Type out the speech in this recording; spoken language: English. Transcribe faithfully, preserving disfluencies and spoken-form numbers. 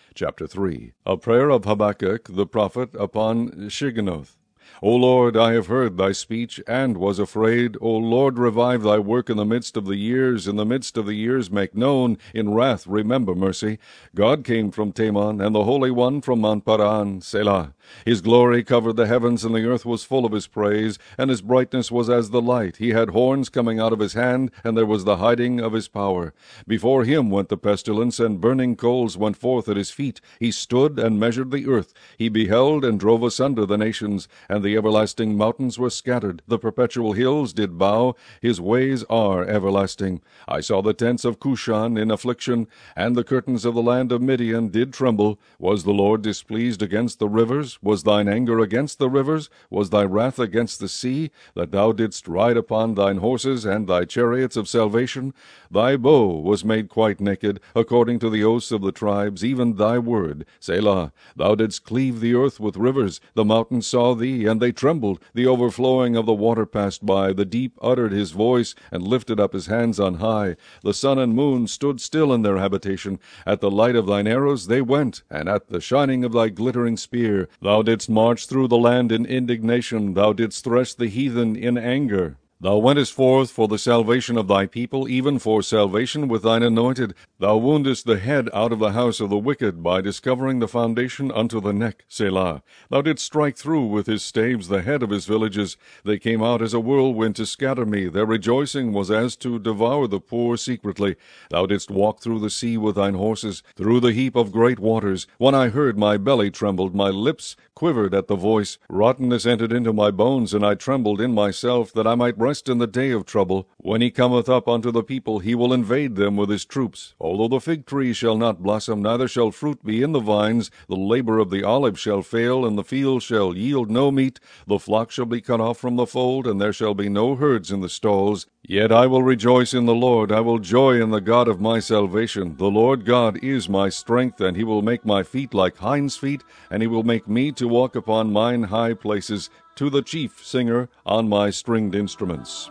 Chapter three. A prayer of Habakkuk the prophet upon Shigionoth. O Lord, I have heard thy speech, and was afraid. O Lord, revive thy work in the midst of the years. In the midst of the years make known. In wrath remember mercy. God came from Teman, and the Holy One from Mount Paran. Selah. His glory covered the heavens, and the earth was full of his praise, and his brightness was as the light. He had horns coming out of his hand, and there was the hiding of his power. Before him went the pestilence, and burning coals went forth at his feet. He stood and measured the earth. He beheld and drove asunder the nations, and the everlasting mountains were scattered. The perpetual hills did bow. His ways are everlasting. I saw the tents of Cushan in affliction, and the curtains of the land of Midian did tremble. Was the Lord displeased against the rivers? Was thine anger against the rivers? Was thy wrath against the sea, that thou didst ride upon thine horses and thy chariots of salvation? Thy bow was made quite naked, according to the oaths of the tribes, even thy word. Selah. Thou didst cleave the earth with rivers. The mountains saw thee, and they trembled. The overflowing of the water passed by. The deep uttered his voice, and lifted up his hands on high. The sun and moon stood still in their habitation. At the light of thine arrows they went, and at the shining of thy glittering spear. Thou didst march through the land in indignation. Thou didst thresh the heathen in anger. Thou wentest forth for the salvation of thy people, even for salvation with thine anointed. Thou woundest the head out of the house of the wicked, by discovering the foundation unto the neck. Selah. Thou didst strike through with his staves the head of his villages. They came out as a whirlwind to scatter me. Their rejoicing was as to devour the poor secretly. Thou didst walk through the sea with thine horses, through the heap of great waters. When I heard, my belly trembled, my lips quivered at the voice. Rottenness entered into my bones, and I trembled in myself, that I might rest in the day of trouble. When he cometh up unto the people, he will invade them with his troops. Although the fig tree shall not blossom, neither shall fruit be in the vines, the labor of the olive shall fail, and the field shall yield no meat. The flock shall be cut off from the fold, and there shall be no herds in the stalls. Yet I will rejoice in the Lord. I will joy in the God of my salvation. The Lord God is my strength, and he will make my feet like hinds' feet, and he will make me to walk upon mine high places, to the chief singer on my stringed instruments.